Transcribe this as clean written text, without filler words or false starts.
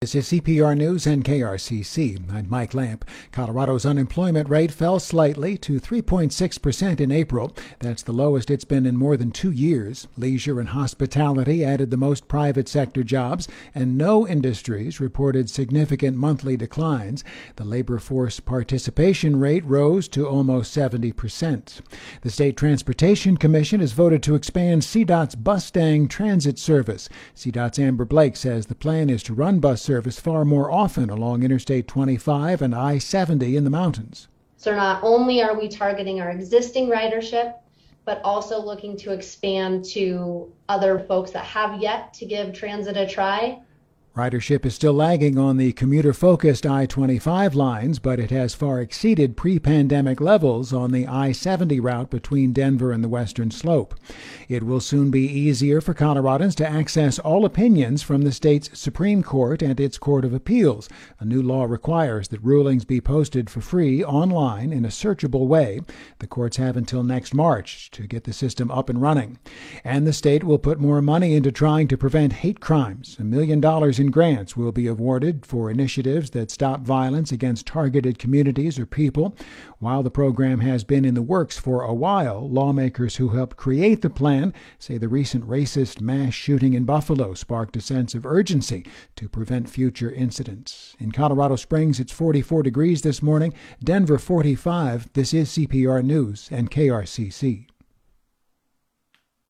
This is CPR News and KRCC. I'm Mike Lamp. Colorado's unemployment rate fell slightly to 3.6% in April. That's the lowest it's been in more than 2 years. Leisure and hospitality added the most private sector jobs, and no industries reported significant monthly declines. The labor force participation rate rose to almost 70%. The State Transportation Commission has voted to expand CDOT's Bustang transit service. CDOT's Amber Blake says the plan is to run bus service far more often along Interstate 25 and I-70 in the mountains. So not only are we targeting our existing ridership, but also looking to expand to other folks that have yet to give transit a try. Ridership is still lagging on the commuter-focused I-25 lines, but it has far exceeded pre-pandemic levels on the I-70 route between Denver and the Western Slope. It will soon be easier for Coloradans to access all opinions from the state's Supreme Court and its Court of Appeals. A new law requires that rulings be posted for free online in a searchable way. The courts have until next March to get the system up and running. And the state will put more money into trying to prevent hate crimes. $1 million in grants will be awarded for initiatives that stop violence against targeted communities or people. While the program has been in the works for a while, lawmakers who helped create the plan say the recent racist mass shooting in Buffalo sparked a sense of urgency to prevent future incidents. In Colorado Springs, it's 44 degrees this morning. Denver, 45. This is CPR News and KRCC.